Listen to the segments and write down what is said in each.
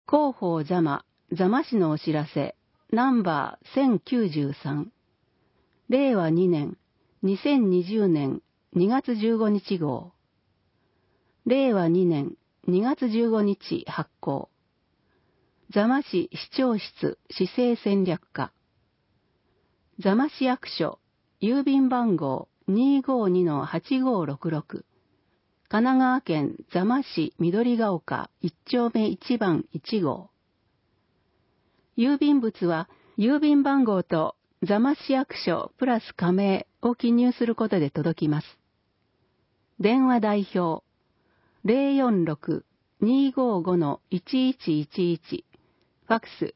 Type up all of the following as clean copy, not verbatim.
広報座間市のお知らせ、ナンバー1093。令和2年、2020年2月15日号。令和2年2月15日発行。座間市市長室市政戦略課。座間市役所、郵便番号252-8566。神奈川県座間市緑ヶ丘1丁目1番1号。郵便物は郵便番号と座間市役所プラス加盟を記入することで届きます。電話代表 046-255-1111。ファックス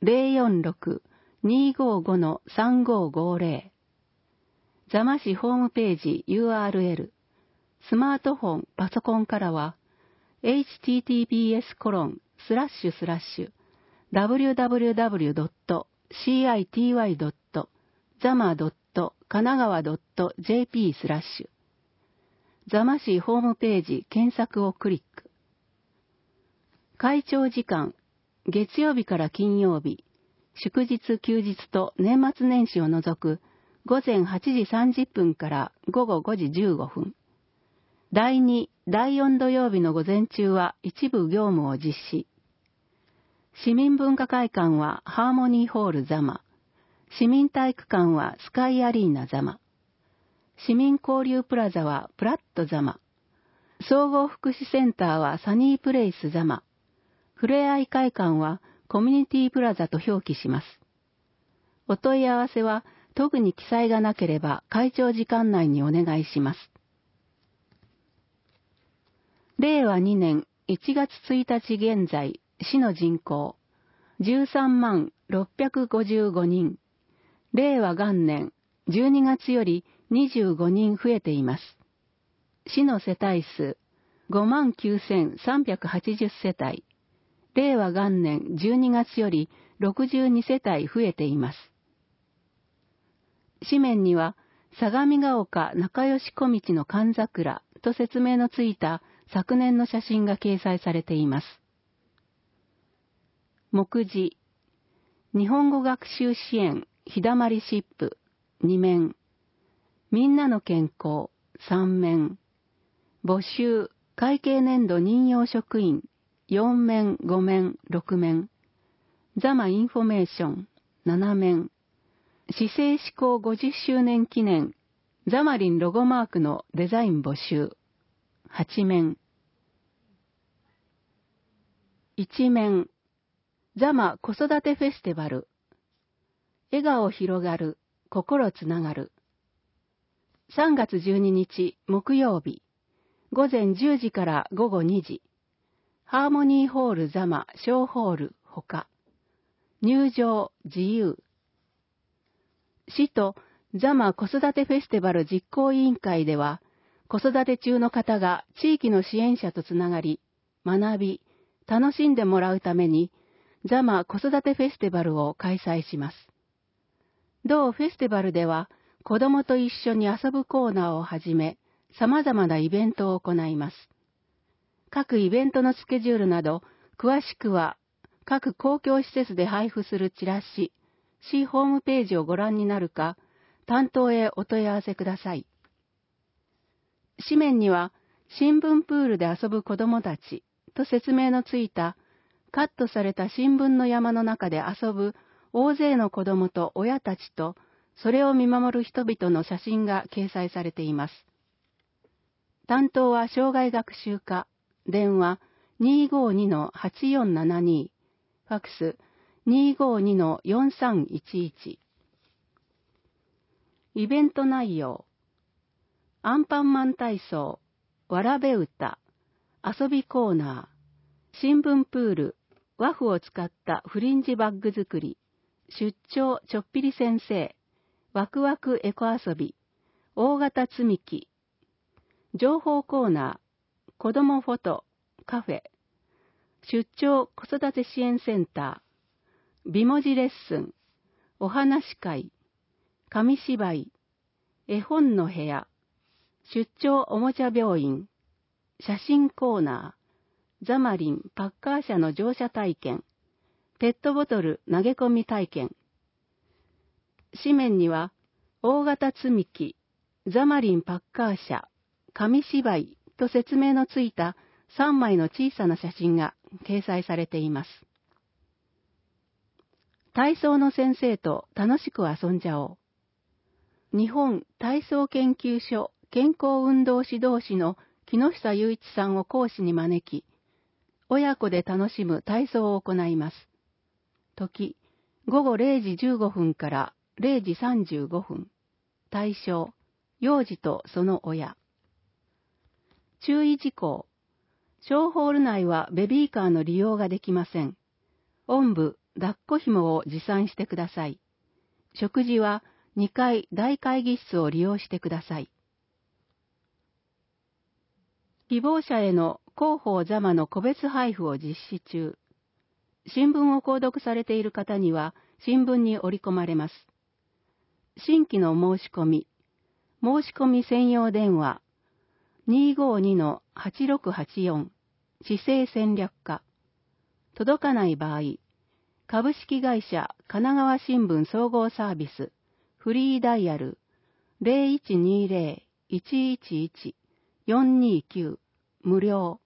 046-255-3550。座間市ホームページ URL。スマートフォン、パソコンからは https://www.city.zama.kanagawa.jp/ 座間市ホームページ検索をクリック。会長時間、月曜日から金曜日、祝日休日と年末年始を除く午前8時30分から午後5時15分。第2、第4土曜日の午前中は一部業務を実施。市民文化会館はハーモニーホール座間。市民体育館はスカイアリーナ座間。市民交流プラザはプラット座間。総合福祉センターはサニープレイス座間。ふれあい会館はコミュニティプラザと表記します。お問い合わせは特に記載がなければ会長時間内にお願いします。令和2年1月1日現在、市の人口13万655人。令和元年12月より25人増えています。市の世帯数59,380世帯。令和元年12月より62世帯増えています。紙面には、相模ヶ丘仲良し小道の寒桜と説明のついた昨年の写真が掲載されています。目次、日本語学習支援日だまりシップ2面、みんなの健康3面、募集会計年度任用職員4面5面6面、座間インフォメーション7面、市政施行50周年記念座間林ロゴマークのデザイン募集8面、1面、座間子育てフェスティバル。笑顔広がる、心つながる。3月12日木曜日、午前10時から午後2時。ハーモニーホール座間小ホールほか。入場自由。市と座間子育てフェスティバル実行委員会では、子育て中の方が地域の支援者とつながり、学び、楽しんでもらうために、座間子育てフェスティバルを開催します。同フェスティバルでは、子供と一緒に遊ぶコーナーをはじめ、様々なイベントを行います。各イベントのスケジュールなど、詳しくは、各公共施設で配布するチラシ、市ホームページをご覧になるか、担当へお問い合わせください。紙面には、新聞プールで遊ぶ子供たちと説明のついた、カットされた新聞の山の中で遊ぶ大勢の子供と親たちと、それを見守る人々の写真が掲載されています。担当は障害学習課、電話 252-8472、ファックス 252-4311。イベント内容、アンパンマン体操、わらべ歌、遊びコーナー、新聞プール、和布を使ったフリンジバッグ作り、出張ちょっぴり先生、ワクワクエコ遊び、大型積み木、情報コーナー、子どもフォト、カフェ、出張子育て支援センター、美文字レッスン、お話会、紙芝居、絵本の部屋、出張おもちゃ病院、写真コーナー、 ザマリン・パッカー車の乗車体験、ペットボトル投げ込み体験。紙面には、大型積み木、ザマリン・パッカー車、紙芝居と説明のついた3枚の小さな写真が掲載されています。体操の先生と楽しく遊んじゃおう。日本体操研究所健康運動指導士の木下雄一さんを講師に招き、親子で楽しむ体操を行います。時、午後0時15分から0時35分。対象、幼児とその親。注意事項。小ホール内はベビーカーの利用ができません。おんぶ、抱っこ紐を持参してください。食事は2階大会議室を利用してください。希望者への広報座間の個別配布を実施中。新聞を購読されている方には新聞に織り込まれます。新規の申し込み専用電話 252-8684 市政戦略課。届かない場合、株式会社神奈川新聞総合サービスフリーダイヤル 0120-111-429 無料